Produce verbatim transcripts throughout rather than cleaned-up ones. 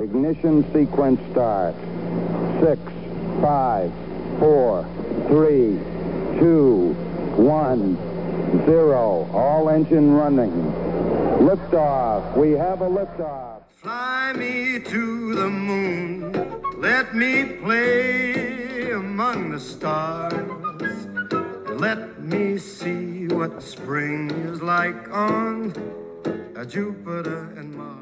Ignition sequence start. Six, five, four, three, two, one, zero. All engine running. Liftoff. We have a liftoff. Fly me to the moon. Let me play among the stars. Let me see what spring is like on Jupiter and Mars.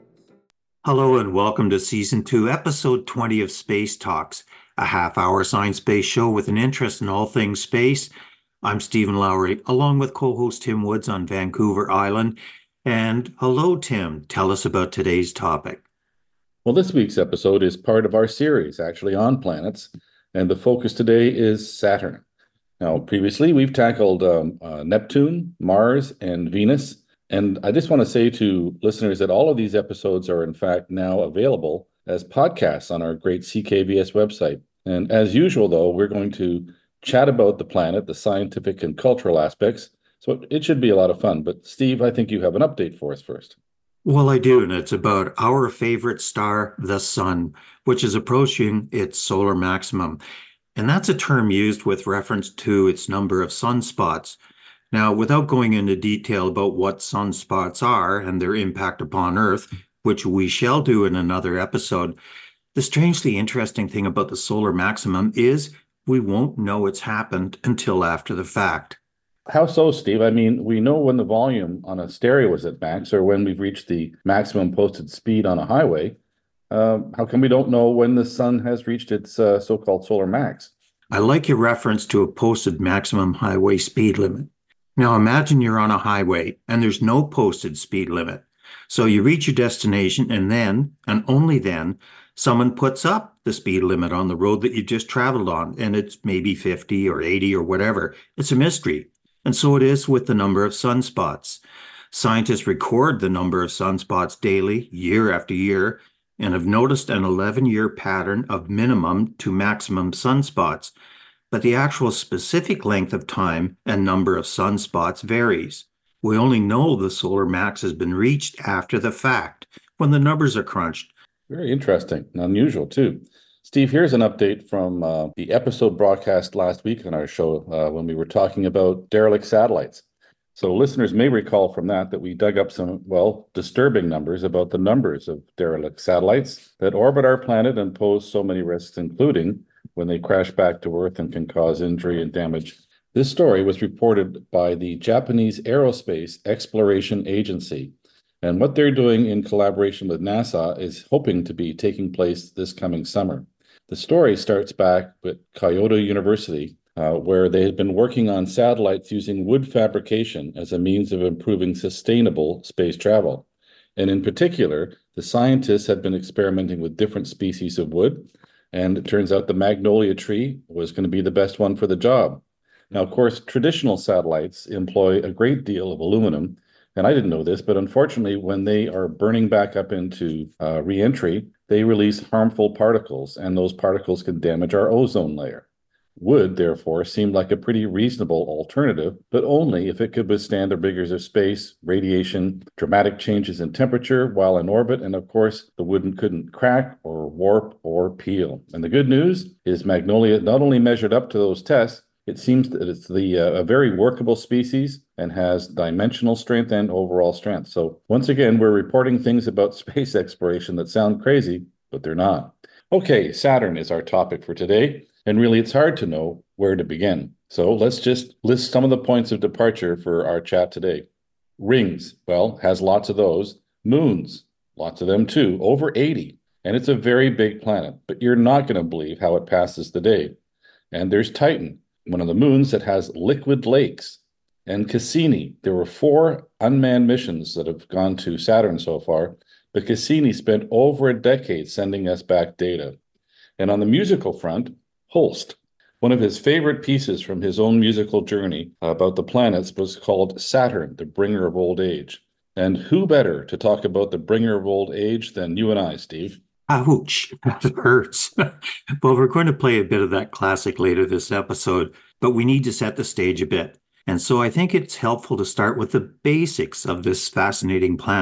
Hello and welcome to Season two, Episode twenty of Space Talks, a half-hour science-based show with an interest in all things space. I'm Stephen Lowry, along with co-host Tim Woods on Vancouver Island. And hello, Tim. Tell us about today's topic. Well, this week's episode is part of our series, actually, on planets. And the focus today is Saturn. Now, previously, we've tackled um, uh, Neptune, Mars, and Venus. And I just want to say to listeners that all of these episodes are, in fact, now available as podcasts on our great C K V S website. And as usual, though, we're going to chat about the planet, the scientific and cultural aspects. So it should be a lot of fun. But Steve, I think you have an update for us first. Well, I do, and it's about our favorite star, the Sun, which is approaching its solar maximum. And that's a term used with reference to its number of sunspots. Now, without going into detail about what sunspots are and their impact upon Earth, which we shall do in another episode, the strangely interesting thing about the solar maximum is we won't know it's happened until after the fact. How so, Steve? I mean, we know when the volume on a stereo is at max or when we've reached the maximum posted speed on a highway. Uh, how come we don't know when the sun has reached its uh, so-called solar max? I like your reference to a posted maximum highway speed limit. Now imagine you're on a highway and there's no posted speed limit. So you reach your destination and then, and only then, someone puts up the speed limit on the road that you just traveled on, and it's maybe fifty or eighty or whatever. It's a mystery. And so it is with the number of sunspots. Scientists record the number of sunspots daily, year after year, and have noticed an eleven-year pattern of minimum to maximum sunspots. But the actual specific length of time and number of sunspots varies. We only know the solar max has been reached after the fact, when the numbers are crunched. Very interesting and unusual, too. Steve, here's an update from uh, the episode broadcast last week on our show uh, when we were talking about derelict satellites. So listeners may recall from that that we dug up some, well, disturbing numbers about the numbers of derelict satellites that orbit our planet and pose so many risks, including when they crash back to Earth and can cause injury and damage. This story was reported by the Japanese Aerospace Exploration Agency. And what they're doing in collaboration with NASA is hoping to be taking place this coming summer. The story starts back with Kyoto University, uh, where they had been working on satellites using wood fabrication as a means of improving sustainable space travel. And in particular, the scientists had been experimenting with different species of wood, and it turns out the magnolia tree was going to be the best one for the job. Now, of course, traditional satellites employ a great deal of aluminum, and I didn't know this, but unfortunately, when they are burning back up into uh, re-entry, they release harmful particles, and those particles can damage our ozone layer. Wood, therefore, seemed like a pretty reasonable alternative, but only if it could withstand the rigors of space, radiation, dramatic changes in temperature while in orbit, and of course, the wood couldn't crack or warp or peel. And the good news is Magnolia not only measured up to those tests, it seems that it's the uh, a very workable species and has dimensional strength and overall strength. So once again, we're reporting things about space exploration that sound crazy, but they're not. Okay, Saturn is our topic for today. And really, it's hard to know where to begin. So let's just list some of the points of departure for our chat today. Rings, well, has lots of those. Moons, lots of them too, over eighty. And it's a very big planet, but you're not going to believe how it passes the day. And there's Titan, one of the moons that has liquid lakes. And Cassini, there were four unmanned missions that have gone to Saturn so far, but Cassini spent over a decade sending us back data. And on the musical front, Holst. One of his favorite pieces from his own musical journey about the planets was called Saturn, the Bringer of Old Age. And who better to talk about the bringer of old age than you and I, Steve? Ouch, that hurts. Well, we're going to play a bit of that classic later this episode, but we need to set the stage a bit. And so I think it's helpful to start with the basics of this fascinating planet.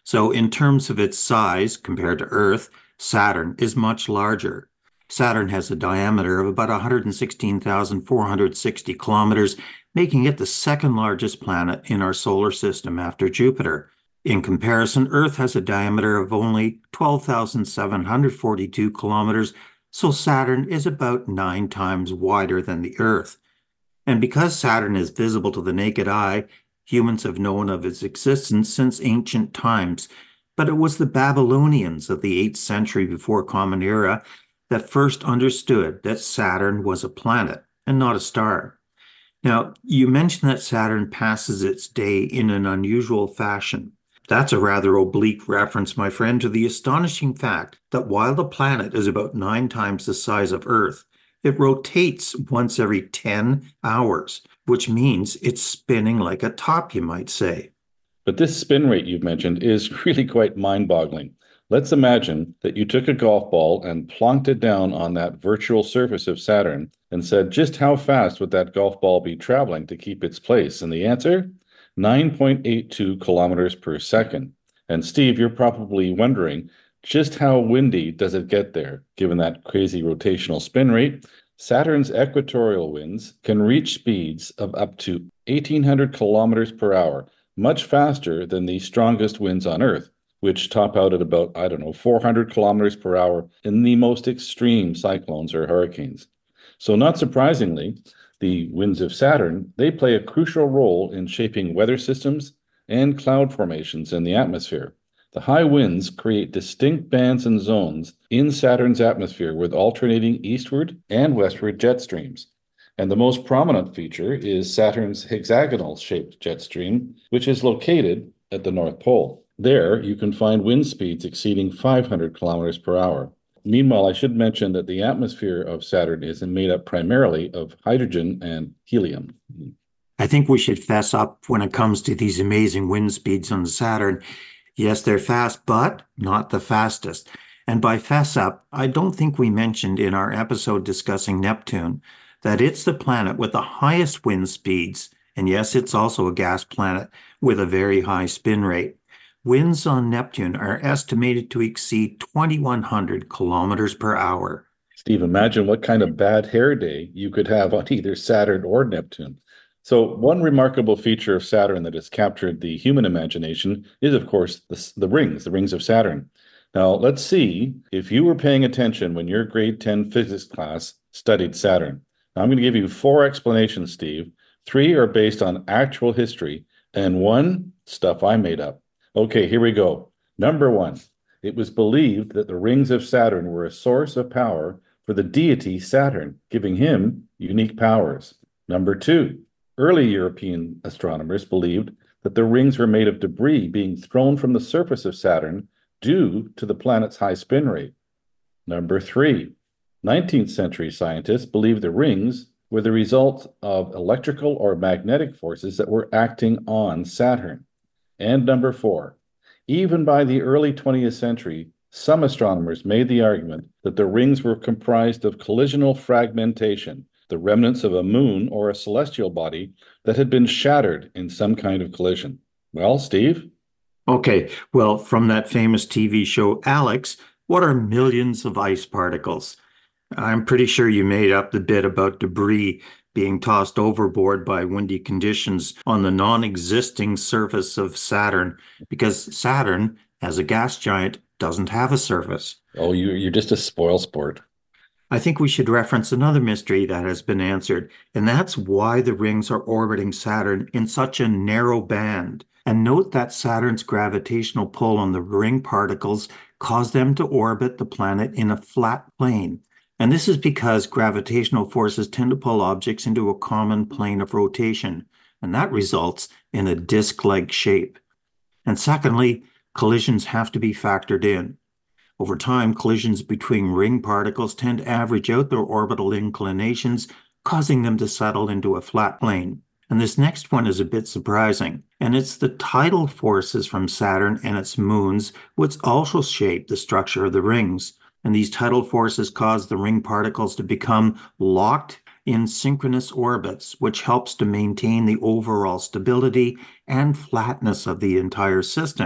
So in terms of its size compared to Earth, Saturn is much larger. Saturn has a diameter of about one hundred sixteen thousand four hundred sixty kilometers, making it the second largest planet in our solar system after Jupiter. In comparison, Earth has a diameter of only twelve thousand seven hundred forty-two kilometers, so Saturn is about nine times wider than the Earth. And because Saturn is visible to the naked eye, humans have known of its existence since ancient times. But it was the Babylonians of the eighth century before Common Era that first understood that Saturn was a planet and not a star. Now, you mentioned that Saturn passes its day in an unusual fashion. That's a rather oblique reference, my friend, to the astonishing fact that while the planet is about nine times the size of Earth, it rotates once every ten hours, which means it's spinning like a top, you might say. But this spin rate you've mentioned is really quite mind-boggling. Let's imagine that you took a golf ball and plonked it down on that virtual surface of Saturn and said, just how fast would that golf ball be traveling to keep its place? And the answer? nine point eight two kilometers per second. And Steve, you're probably wondering, just how windy does it get there? Given that crazy rotational spin rate, Saturn's equatorial winds can reach speeds of up to eighteen hundred kilometers per hour, much faster than the strongest winds on Earth, which top out at about, I don't know, four hundred kilometers per hour in the most extreme cyclones or hurricanes. So not surprisingly, the winds of Saturn, they play a crucial role in shaping weather systems and cloud formations in the atmosphere. The high winds create distinct bands and zones in Saturn's atmosphere with alternating eastward and westward jet streams. And the most prominent feature is Saturn's hexagonal-shaped jet stream, which is located at the North Pole. There, you can find wind speeds exceeding five hundred kilometers per hour. Meanwhile, I should mention that the atmosphere of Saturn is made up primarily of hydrogen and helium. I think we should fess up when it comes to these amazing wind speeds on Saturn. Yes, they're fast, but not the fastest. And by fess up, I don't think we mentioned in our episode discussing Neptune that it's the planet with the highest wind speeds. And yes, it's also a gas planet with a very high spin rate. Winds on Neptune are estimated to exceed twenty-one hundred kilometers per hour. Steve, imagine what kind of bad hair day you could have on either Saturn or Neptune. So one remarkable feature of Saturn that has captured the human imagination is, of course, the, the rings, the rings of Saturn. Now, let's see if you were paying attention when your grade ten physics class studied Saturn. Now, I'm going to give you four explanations, Steve. Three are based on actual history, and one, stuff I made up. Okay, here we go. Number one, it was believed that the rings of Saturn were a source of power for the deity Saturn, giving him unique powers. Number two, early European astronomers believed that the rings were made of debris being thrown from the surface of Saturn due to the planet's high spin rate. Number three, nineteenth century scientists believed the rings were the result of electrical or magnetic forces that were acting on Saturn. And number four, even by the early twentieth century, some astronomers made the argument that the rings were comprised of collisional fragmentation, the remnants of a moon or a celestial body that had been shattered in some kind of collision. Well, Steve? Okay, well, from that famous T V show, Alex, what are millions of ice particles? I'm pretty sure you made up the bit about debris being tossed overboard by windy conditions on the non-existing surface of Saturn, because Saturn, as a gas giant, doesn't have a surface. Oh, you, you're just a spoil sport. I think we should reference another mystery that has been answered, and that's why the rings are orbiting Saturn in such a narrow band. And note that Saturn's gravitational pull on the ring particles caused them to orbit the planet in a flat plane. And this is because gravitational forces tend to pull objects into a common plane of rotation, and that results in a disc-like shape. And secondly, collisions have to be factored in. Over time, collisions between ring particles tend to average out their orbital inclinations, causing them to settle into a flat plane. And this next one is a bit surprising, and it's the tidal forces from Saturn and its moons which also shape the structure of the rings. And these tidal forces cause the ring particles to become locked in synchronous orbits, which helps to maintain the overall stability and flatness of the entire system.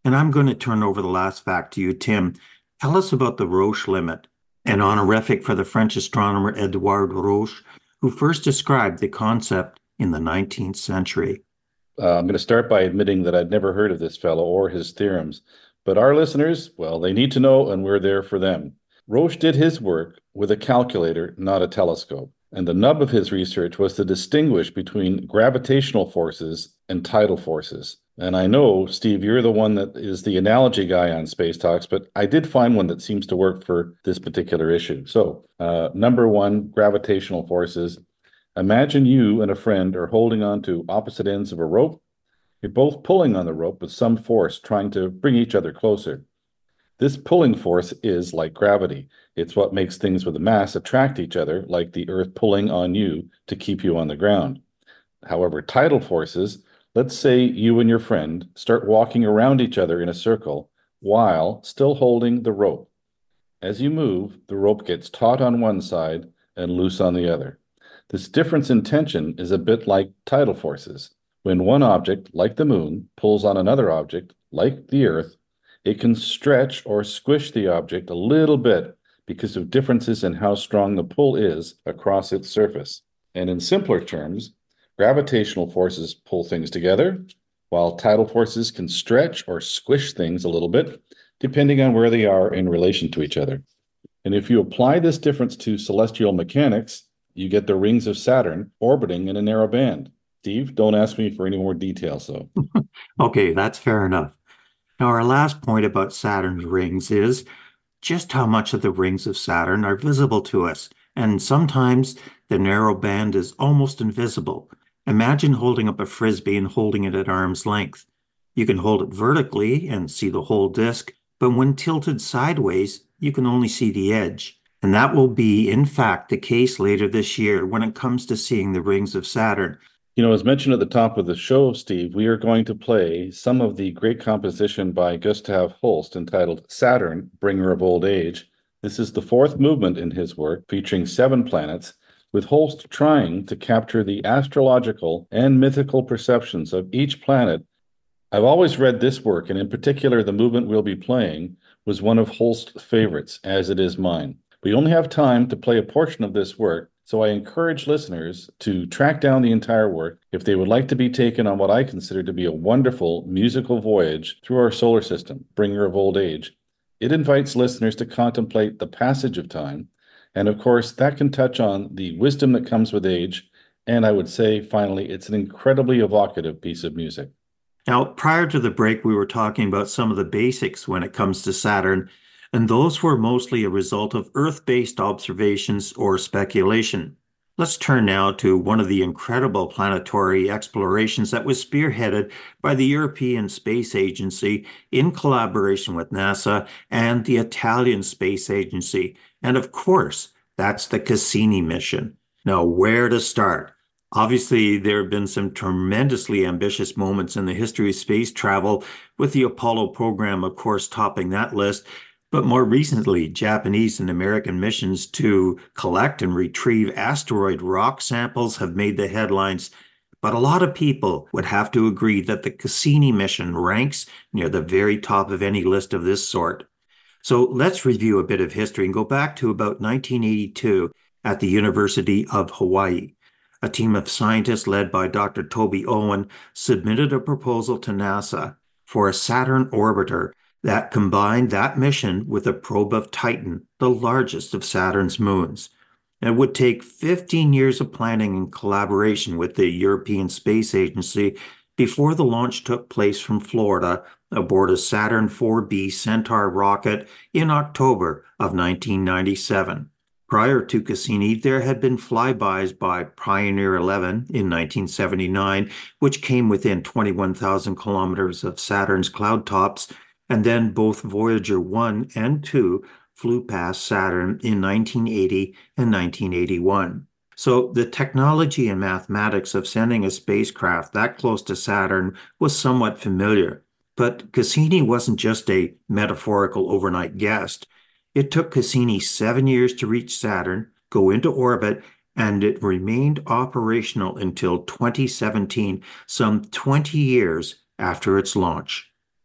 And I'm going to turn over the last fact to you, Tim. Tell us about the Roche limit, an honorific for the French astronomer Edouard Roche, who first described the concept in the nineteenth century. Uh, I'm going to start by admitting that I'd never heard of this fellow or his theorems, but our listeners, well, they need to know, and we're there for them. Roche did his work with a calculator, not a telescope, and the nub of his research was to distinguish between gravitational forces and tidal forces. And I know, Steve, you're the one that is the analogy guy on Space Talks, but I did find one that seems to work for this particular issue. So, uh, number one, gravitational forces. Imagine you and a friend are holding on to opposite ends of a rope. You're both pulling on the rope with some force, trying to bring each other closer. This pulling force is like gravity. It's what makes things with a mass attract each other, like the Earth pulling on you to keep you on the ground. However, tidal forces, let's say you and your friend start walking around each other in a circle while still holding the rope. As you move, the rope gets taut on one side and loose on the other. This difference in tension is a bit like tidal forces. When one object, like the moon, pulls on another object, like the Earth, it can stretch or squish the object a little bit because of differences in how strong the pull is across its surface. And in simpler terms, gravitational forces pull things together, while tidal forces can stretch or squish things a little bit, depending on where they are in relation to each other. And if you apply this difference to celestial mechanics, you get the rings of Saturn orbiting in a narrow band. Steve, don't ask me for any more details, though. Okay, that's fair enough. Now, our last point about Saturn's rings is just how much of the rings of Saturn are visible to us. And sometimes the narrow band is almost invisible. Imagine holding up a frisbee and holding it at arm's length. You can hold it vertically and see the whole disk, but when tilted sideways, you can only see the edge. And that will be, in fact, the case later this year when it comes to seeing the rings of Saturn. You know, as mentioned at the top of the show, Steve, we are going to play some of the great composition by Gustav Holst entitled Saturn, Bringer of Old Age. This is the fourth movement in his work, featuring seven planets, with Holst trying to capture the astrological and mythical perceptions of each planet. I've always read this work, and in particular, the movement we'll be playing was one of Holst's favorites, as it is mine. We only have time to play a portion of this work, so I encourage listeners to track down the entire work if they would like to be taken on what I consider to be a wonderful musical voyage through our solar system, Bringer of Old Age. It invites listeners to contemplate the passage of time, and of course, that can touch on the wisdom that comes with age, and I would say, finally, it's an incredibly evocative piece of music. Now, prior to the break, we were talking about some of the basics when it comes to Saturn, and those were mostly a result of Earth-based observations or speculation. Let's turn now to one of the incredible planetary explorations that was spearheaded by the European Space Agency in collaboration with NASA and the Italian Space Agency. And of course, that's the Cassini mission. Now, where to start? Obviously, there have been some tremendously ambitious moments in the history of space travel, with the Apollo program, of course, topping that list. But more recently, Japanese and American missions to collect and retrieve asteroid rock samples have made the headlines. But a lot of people would have to agree that the Cassini mission ranks near the very top of any list of this sort. So let's review a bit of history and go back to about nineteen eighty-two at the University of Hawaii. A team of scientists led by Doctor Toby Owen submitted a proposal to NASA for a Saturn orbiter that combined that mission with a probe of Titan, the largest of Saturn's moons. It would take fifteen years of planning and collaboration with the European Space Agency before the launch took place from Florida aboard a Saturn four B Centaur rocket in October of nineteen ninety-seven. Prior to Cassini, there had been flybys by Pioneer eleven in nineteen seventy-nine, which came within twenty-one thousand kilometers of Saturn's cloud tops, and then both Voyager one and two flew past Saturn in nineteen eighty and nineteen eighty-one. So the technology and mathematics of sending a spacecraft that close to Saturn was somewhat familiar. But Cassini wasn't just a metaphorical overnight guest. It took Cassini seven years to reach Saturn, go into orbit, and it remained operational until twenty seventeen, some twenty years after its launch.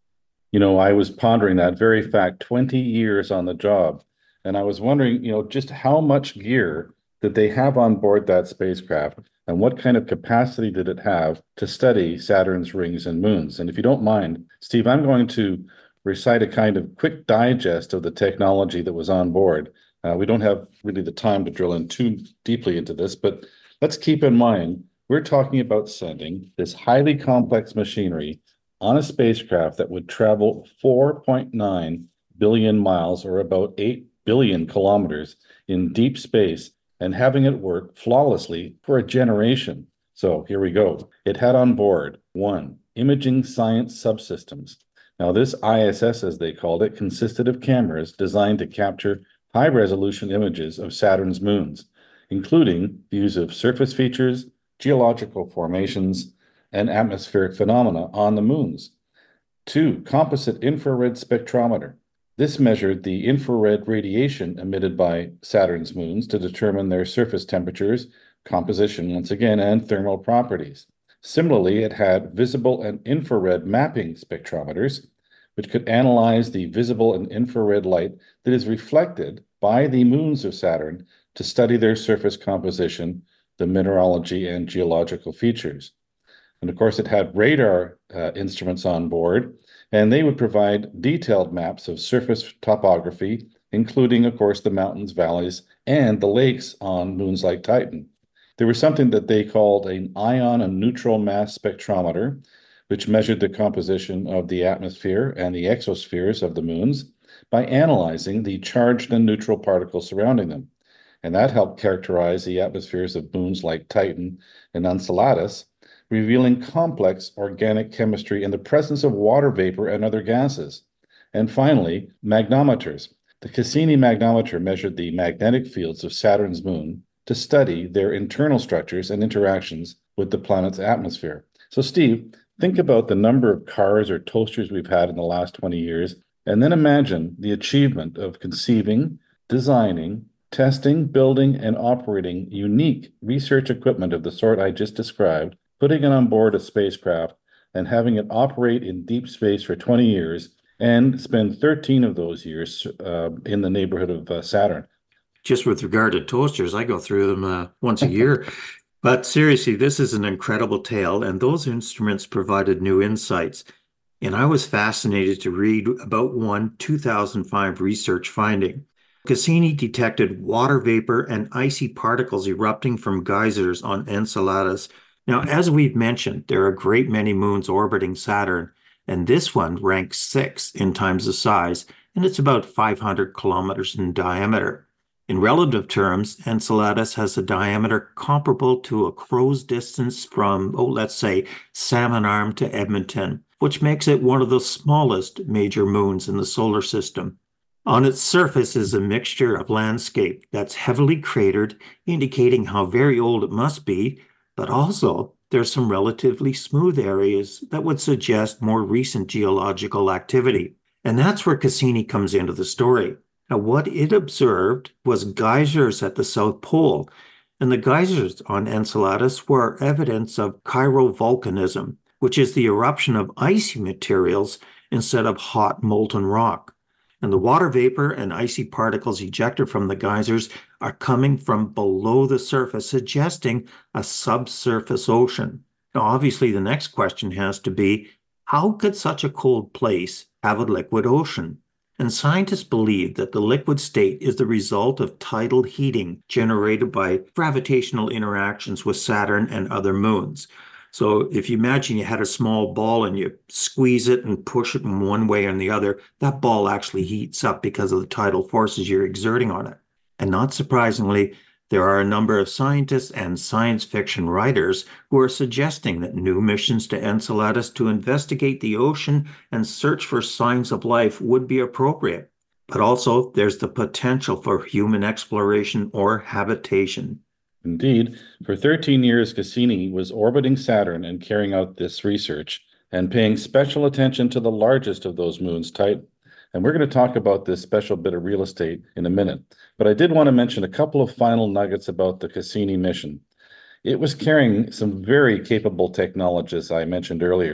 You know, I was pondering that very fact, twenty years on the job. And I was wondering, you know, just how much gear did they have on board that spacecraft and what kind of capacity did it have to study Saturn's rings and moons? And if you don't mind, Steve, I'm going to recite a kind of quick digest of the technology that was on board. Uh, we don't have really the time to drill in too deeply into this, but let's keep in mind, we're talking about sending this highly complex machinery on a spacecraft that would travel four point nine billion miles, or about eight billion kilometers in deep space, and having it work flawlessly for a generation. So here we go. It had on board, one, imaging science subsystems. Now this I S S, as they called it, consisted of cameras designed to capture high-resolution images of Saturn's moons, including views of surface features, geological formations, and atmospheric phenomena on the moons. Two, composite infrared spectrometer. This measured the infrared radiation emitted by Saturn's moons to determine their surface temperatures, composition, once again, and thermal properties. Similarly, it had visible and infrared mapping spectrometers, which could analyze the visible and infrared light that is reflected by the moons of Saturn to study their surface composition, the mineralogy, and geological features. And of course, it had radar uh, instruments on board, and they would provide detailed maps of surface topography, including, of course, the mountains, valleys, and the lakes on moons like Titan. There was something that they called an ion and neutral mass spectrometer, which measured the composition of the atmosphere and the exospheres of the moons by analyzing the charged and neutral particles surrounding them. And that helped characterize the atmospheres of moons like Titan and Enceladus, revealing complex organic chemistry in the presence of water vapor and other gases. And finally, magnometers. The Cassini magnometer measured the magnetic fields of Saturn's moon to study their internal structures and interactions with the planet's atmosphere. So, Steve, think about the number of cars or toasters we've had in the last twenty years, and then imagine the achievement of conceiving, designing, testing, building, and operating unique research equipment of the sort I just described, putting it on board a spacecraft and having it operate in deep space for twenty years and spend thirteen of those years uh, in the neighborhood of uh, Saturn. Just with regard to toasters, I go through them uh, once a year. But seriously, this is an incredible tale, and those instruments provided new insights. And I was fascinated to read about one two thousand five research finding. Cassini detected water vapor and icy particles erupting from geysers on Enceladus. Now, as we've mentioned, there are a great many moons orbiting Saturn, and this one ranks sixth in times of size, and it's about five hundred kilometers in diameter. In relative terms, Enceladus has a diameter comparable to a crow's distance from, oh, let's say, Salmon Arm to Edmonton, which makes it one of the smallest major moons in the solar system. On its surface is a mixture of landscape that's heavily cratered, indicating how very old it must be, but also there's some relatively smooth areas that would suggest more recent geological activity. And that's where Cassini comes into the story. Now, what it observed was geysers at the South Pole, and the geysers on Enceladus were evidence of cryovolcanism, which is the eruption of icy materials instead of hot molten rock. And the water vapor and icy particles ejected from the geysers are coming from below the surface, suggesting a subsurface ocean. Now, obviously, the next question has to be, how could such a cold place have a liquid ocean? And scientists believe that the liquid state is the result of tidal heating generated by gravitational interactions with Saturn and other moons. So if you imagine you had a small ball and you squeeze it and push it in one way or the other, that ball actually heats up because of the tidal forces you're exerting on it. And not surprisingly, there are a number of scientists and science fiction writers who are suggesting that new missions to Enceladus to investigate the ocean and search for signs of life would be appropriate. But also, there's the potential for human exploration or habitation. Indeed, for thirteen years, Cassini was orbiting Saturn and carrying out this research and paying special attention to the largest of those moons, Titan. And we're going to talk about this special bit of real estate in a minute. But I did want to mention a couple of final nuggets about the Cassini mission. It was carrying some very capable technologies I mentioned earlier.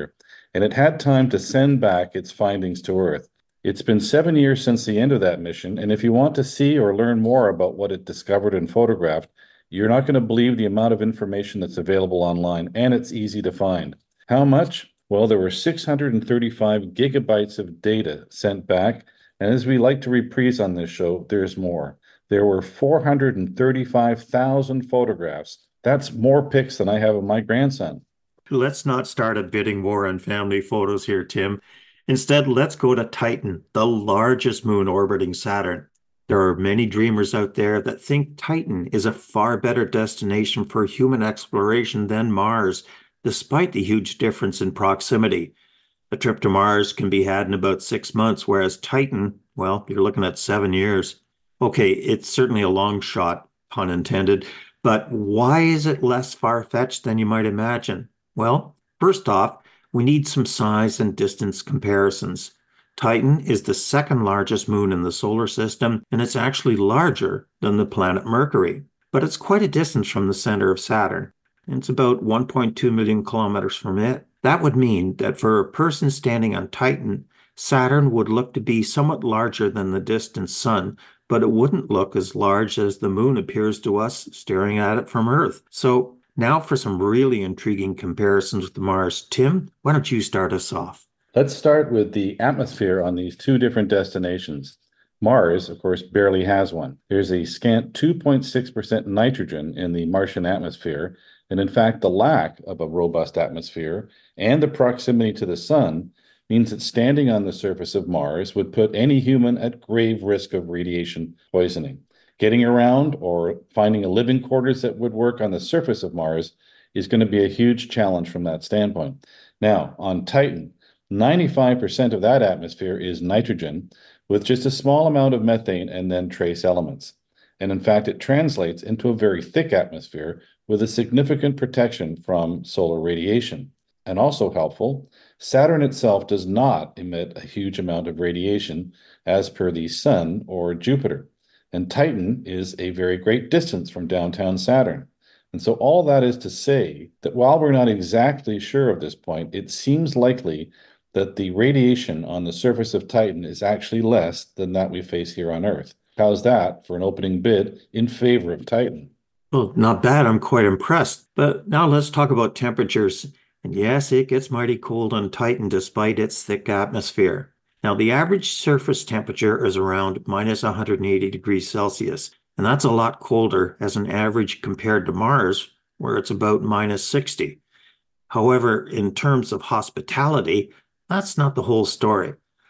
and it had time to send back its findings to Earth. It's been seven years since the end of that mission, and if you want to see or learn more about what it discovered and photographed, you're not going to believe the amount of information that's available online, and it's easy to find. How much? Well, there were six hundred thirty-five gigabytes of data sent back, and as we like to reprise on this show, there's more. There were four hundred thirty-five thousand photographs. That's more pics than I have of my grandson. Let's not start a bidding war on family photos here, Tim. Instead, let's go to Titan, the largest moon orbiting Saturn. There are many dreamers out there that think Titan is a far better destination for human exploration than Mars, despite the huge difference in proximity. A trip to Mars can be had in about six months, whereas Titan, well, you're looking at seven years. Okay, it's certainly a long shot, pun intended, but why is it less far-fetched than you might imagine? Well, first off, we need some size and distance comparisons. Titan is the second largest moon in the solar system, and it's actually larger than the planet Mercury. But it's quite a distance from the center of Saturn. It's about one point two million kilometers from it. That would mean that for a person standing on Titan, Saturn would look to be somewhat larger than the distant sun, but it wouldn't look as large as the moon appears to us staring at it from Earth. So now for some really intriguing comparisons with Mars. Tim, why don't you start us off? Let's start with the atmosphere on these two different destinations. Mars, of course, barely has one. There's a scant two point six percent nitrogen in the Martian atmosphere, and in fact, the lack of a robust atmosphere and the proximity to the sun means that standing on the surface of Mars would put any human at grave risk of radiation poisoning. Getting around or finding a living quarters that would work on the surface of Mars is going to be a huge challenge from that standpoint. Now, on Titan, ninety-five percent of that atmosphere is nitrogen, with just a small amount of methane and then trace elements. And in fact, it translates into a very thick atmosphere with a significant protection from solar radiation. And also helpful, Saturn itself does not emit a huge amount of radiation as per the Sun or Jupiter. And Titan is a very great distance from downtown Saturn. And so all that is to say that while we're not exactly sure of this point, it seems likely that the radiation on the surface of Titan is actually less than that we face here on Earth. How's that for an opening bid in favor of Titan? Well, not bad. I'm quite impressed. But now let's talk about temperatures. And yes, it gets mighty cold on Titan despite its thick atmosphere. Now, the average surface temperature is around minus one hundred eighty degrees Celsius, and that's a lot colder as an average compared to Mars, where it's about minus sixty. However, in terms of hospitality, that's not the whole story.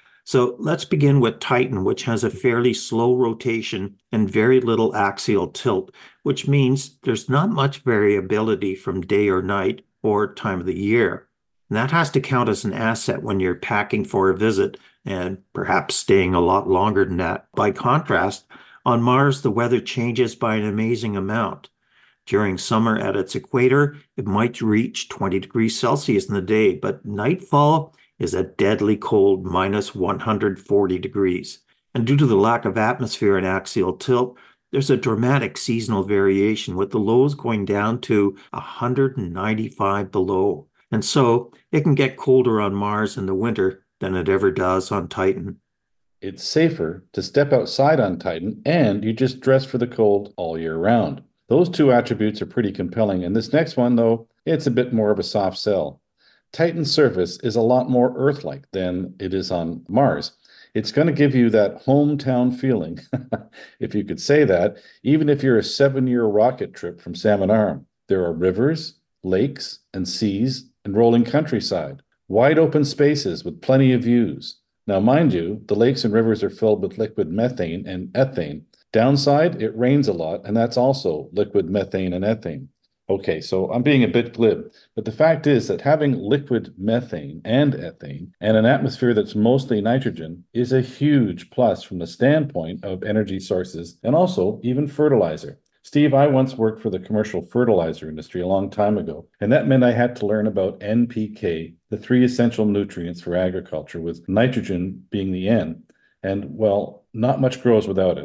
So let's begin with Titan, which has a fairly slow rotation and very little axial tilt, which means there's not much variability from day or night or time of the year. And that has to count as an asset when you're packing for a visit and perhaps staying a lot longer than that. By contrast, on Mars, the weather changes by an amazing amount. During summer at its equator, it might reach twenty degrees Celsius in the day, but nightfall is a deadly cold minus one hundred forty degrees. And due to the lack of atmosphere and axial tilt, there's a dramatic seasonal variation with the lows going down to one hundred ninety-five below. And so it can get colder on Mars in the winter than it ever does on Titan. It's safer to step outside on Titan, and you just dress for the cold all year round. Those two attributes are pretty compelling, and this next one, though, it's a bit more of a soft sell. Titan's surface is a lot more Earth-like than it is on Mars. It's going to give you that hometown feeling, if you could say that, even if you're a seven-year rocket trip from Salmon Arm. There are rivers, lakes, and seas, and rolling countryside. Wide open spaces with plenty of views. Now, mind you, the lakes and rivers are filled with liquid methane and ethane. Downside, it rains a lot, and that's also liquid methane and ethane. Okay, so I'm being a bit glib, but the fact is that having liquid methane and ethane and an atmosphere that's mostly nitrogen is a huge plus from the standpoint of energy sources and also even fertilizer. Steve, I once worked for the commercial fertilizer industry a long time ago, and that meant I had to learn about N P K, the three essential nutrients for agriculture, with nitrogen being the N. And, well, not much grows without it.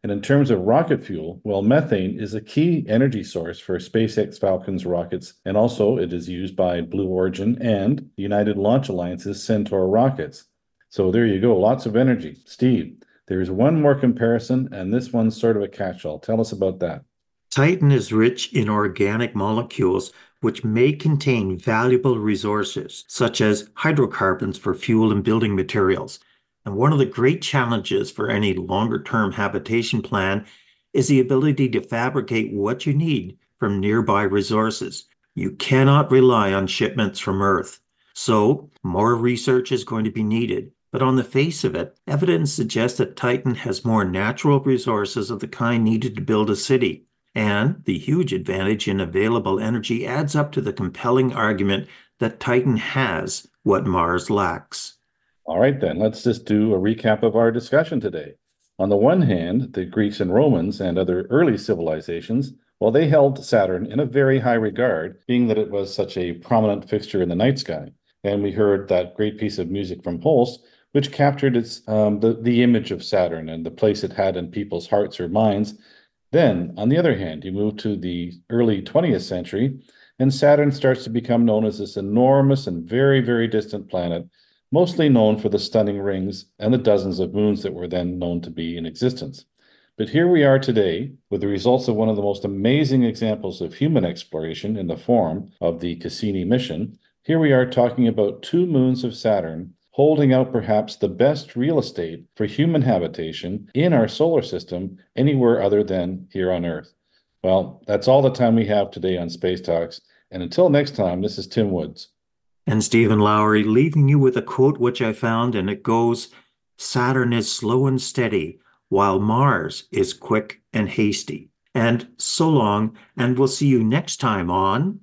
And in terms of rocket fuel, well, methane is a key energy source for SpaceX Falcon's rockets, and also it is used by Blue Origin and the United Launch Alliance's Centaur rockets. So there you go, lots of energy. Steve, there's one more comparison, and this one's sort of a catch-all. Tell us about that. Titan is rich in organic molecules which may contain valuable resources, such as hydrocarbons for fuel and building materials. And one of the great challenges for any longer-term habitation plan is the ability to fabricate what you need from nearby resources. You cannot rely on shipments from Earth. So more research is going to be needed. But on the face of it, evidence suggests that Titan has more natural resources of the kind needed to build a city. And the huge advantage in available energy adds up to the compelling argument that Titan has what Mars lacks. All right, then, let's just do a recap of our discussion today. On the one hand, the Greeks and Romans and other early civilizations, well, they held Saturn in a very high regard, being that it was such a prominent fixture in the night sky. And we heard that great piece of music from Holst, which captured its um, the, the image of Saturn and the place it had in people's hearts or minds. Then, on the other hand, you move to the early twentieth century, and Saturn starts to become known as this enormous and very, very distant planet, mostly known for the stunning rings and the dozens of moons that were then known to be in existence. But here we are today with the results of one of the most amazing examples of human exploration in the form of the Cassini mission. Here we are talking about two moons of Saturn, holding out perhaps the best real estate for human habitation in our solar system anywhere other than here on Earth. Well, that's all the time we have today on Space Talks. And until next time, this is Tim Woods. And Stephen Lowry, leaving you with a quote which I found, and it goes, "Saturn is slow and steady, while Mars is quick and hasty." And so long, and we'll see you next time on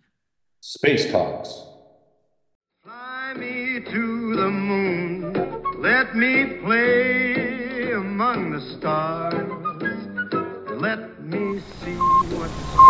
Space Talks. Fly me to the moon, let me play among the stars, let me see what's